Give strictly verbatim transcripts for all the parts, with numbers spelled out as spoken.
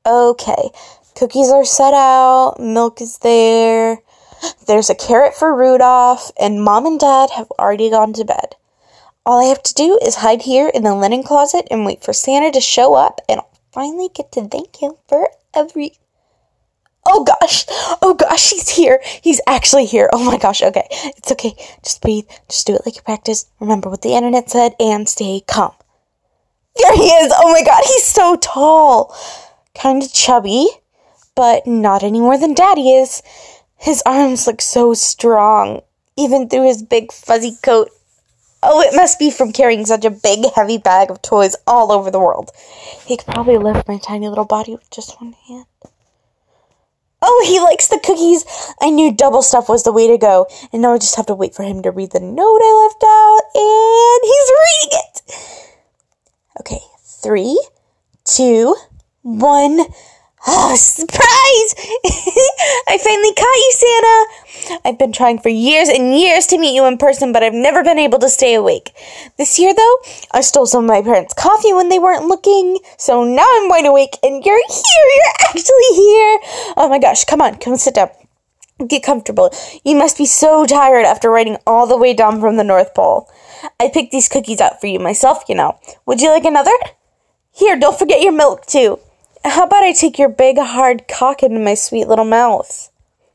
Okay, cookies are set out, milk is there, there's a carrot for Rudolph, and Mom and Dad have already gone to bed. All I have to do is hide here in the linen closet and wait for Santa to show up, and I'll finally get to thank him for every... Oh gosh, oh gosh, he's here. He's actually here. Oh my gosh, okay. It's okay. Just breathe. Just do it like you practiced. Remember what the internet said and stay calm. There he is. Oh my god, he's so tall. Kind of chubby, but not any more than Daddy is. His arms look so strong, even through his big fuzzy coat. Oh, it must be from carrying such a big, heavy bag of toys all over the world. He could probably lift my tiny little body with just one hand. Oh, he likes the cookies. I knew double stuff was the way to go. And now I just have to wait for him to read the note I left out. And he's reading it. Okay, three, two, one. Oh, surprise! I finally caught you, Santa. I've been trying for years and years to meet you in person, but I've never been able to stay awake. This year, though, I stole some of my parents' coffee when they weren't looking, so now I'm wide awake, and you're here. You're actually here. Oh my gosh, come on, come sit down. Get comfortable. You must be so tired after riding all the way down from the North Pole. I picked these cookies out for you myself, you know. Would you like another? Here, don't forget your milk, too. How about I take your big, hard cock into my sweet little mouth?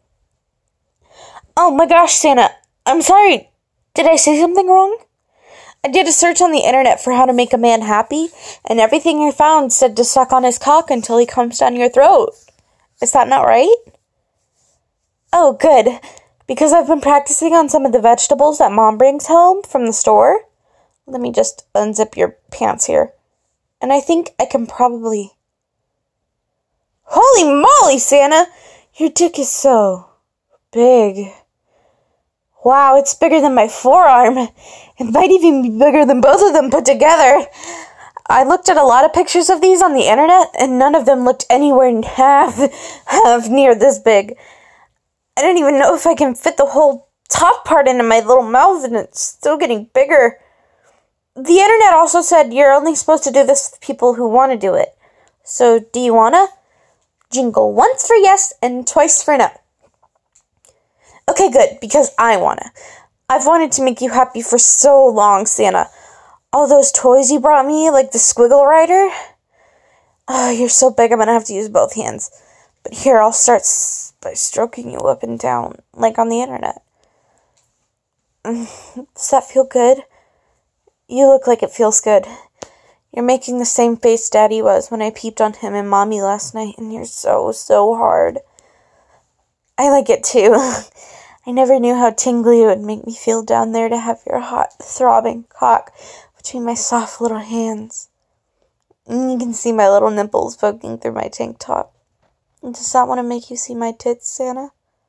Oh my gosh, Santa. I'm sorry. Did I say something wrong? I did a search on the internet for how to make a man happy, and everything I found said to suck on his cock until he comes down your throat. Is that not right? Oh, good. Because I've been practicing on some of the vegetables that Mom brings home from the store. Let me just unzip your pants here. And I think I can probably... Holy moly, Santa! Your dick is so big. Wow, it's bigger than my forearm. It might even be bigger than both of them put together. I looked at a lot of pictures of these on the internet, and none of them looked anywhere half, half near this big. I don't even know if I can fit the whole top part into my little mouth, and it's still getting bigger. The internet also said you're only supposed to do this with people who want to do it. So, do you wanna? Jingle once for yes and twice for no. Okay, good, because I wanna. I've wanted to make you happy for so long, Santa. All those toys you brought me, like the Squiggle Rider. Oh, you're so big, I'm gonna have to use both hands. But here, I'll start s- by stroking you up and down, like on the internet. Does that feel good? You look like it feels good. You're making the same face Daddy was when I peeped on him and Mommy last night, and you're so, so hard. I like it too. I never knew how tingly it would make me feel down there to have your hot, throbbing cock between my soft little hands. And you can see my little nipples poking through my tank top. Does that want to make you see my tits, Santa?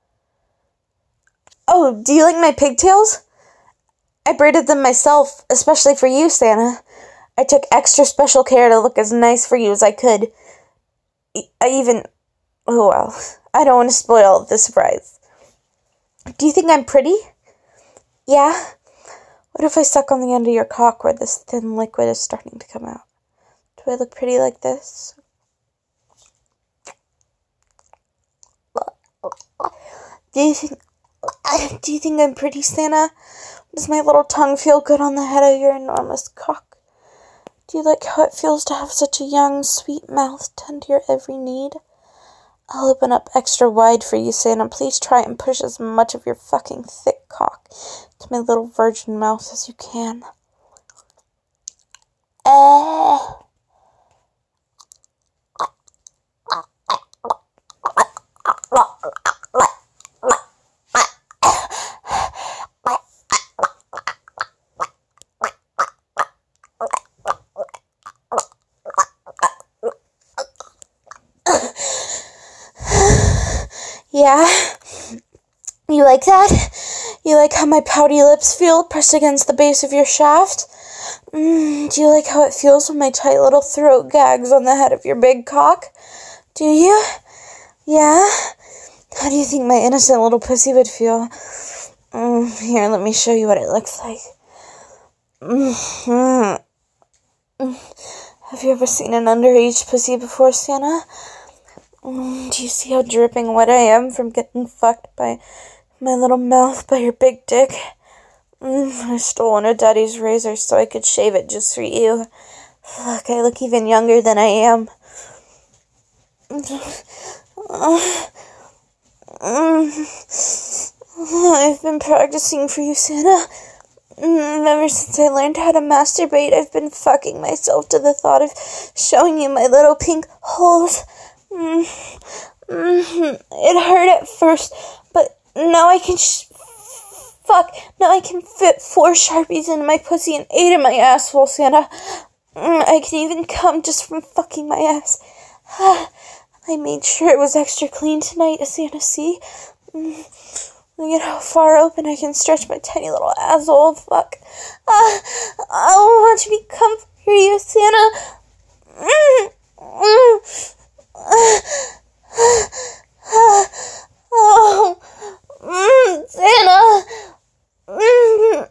Oh, do you like my pigtails? I braided them myself, especially for you, Santa. I took extra special care to look as nice for you as I could. I even... Oh, well. I don't want to spoil the surprise. Do you think I'm pretty? Yeah? What if I suck on the end of your cock where this thin liquid is starting to come out? Do I look pretty like this? Do you think... Do you think I'm pretty, Santa? Does my little tongue feel good on the head of your enormous cock? Do you like how it feels to have such a young, sweet mouth tend to your every need? I'll open up extra wide for you, Santa. Please try and push as much of your fucking thick cock to my little virgin mouth as you can. Eh. Yeah? You like that? You like how my pouty lips feel pressed against the base of your shaft? Mm, do you like how it feels when my tight little throat gags on the head of your big cock? Do you? Yeah? How do you think my innocent little pussy would feel? Mm, here, let me show you what it looks like. Mm-hmm. Have you ever seen an underage pussy before, Santa? Mm, do you see how dripping wet I am from getting fucked by my little mouth by your big dick? Mm, I stole one of Daddy's razors so I could shave it just for you. Fuck, I look even younger than I am. I've been practicing for you, Santa. Ever since I learned how to masturbate, I've been fucking myself to the thought of showing you my little pink holes. It hurt at first, but now I can sh- fuck, now I can fit four Sharpies into my pussy and eight in my asshole, Santa. I can even come just from fucking my ass. I made sure it was extra clean tonight, Santa, see? Look at how far open I can stretch my tiny little asshole. Fuck. Uh, I want to become for you, Santa. Mm, mm, uh, uh, oh, mm, Santa. Mm,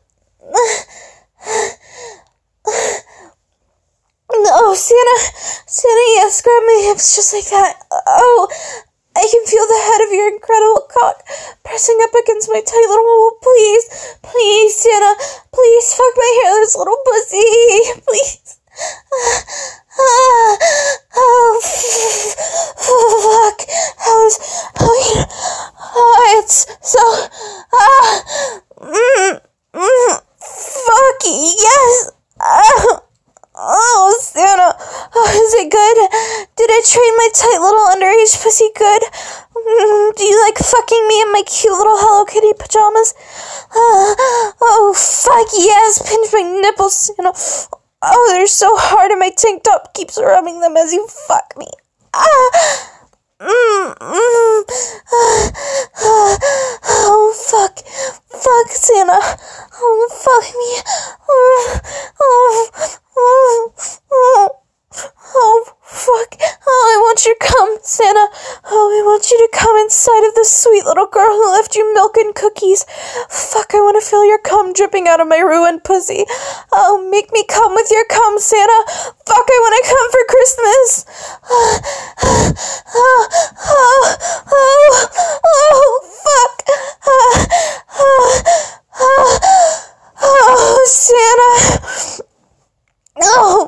oh, Santa. Santa, yes, grab my hips just like that. Oh, I can feel the head of your incredible cock pressing up against my tight little hole. Please, please, Santa, please fuck my hairless little pussy. Please. Oh, oh, fuck. How's, oh, oh, it's so, ah, mm, mm, fuck, yes. Ah. Oh, Santa, oh, is it good? Did I train my tight little underage pussy good? Mm, do you like fucking me in my cute little Hello Kitty pajamas? Uh, oh, fuck yes, pinch my nipples, Santa. Oh, they're so hard and my tank top keeps rubbing them as you fuck me. Ah! Mm, mm, uh, uh, oh, fuck. Fuck, Santa. Oh, fuck me. Oh, oh, oh, oh, oh, fuck. Oh, I want you to come, Santa. Oh, I want you to come inside of the sweet little girl who left you milk and cookies. Fuck, I want to feel your cum dripping out of my ruined pussy. Oh, make me come with your cum, Santa. Fuck, I want to come for Christmas. Oh, oh, oh, oh, oh, fuck. Oh, oh, oh, oh, Santa. Oh,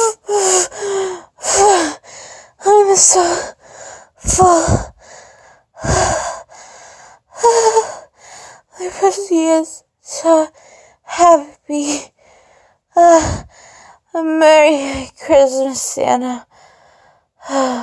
I'm so full. My pussy is so happy. Uh, a Merry Christmas, Santa.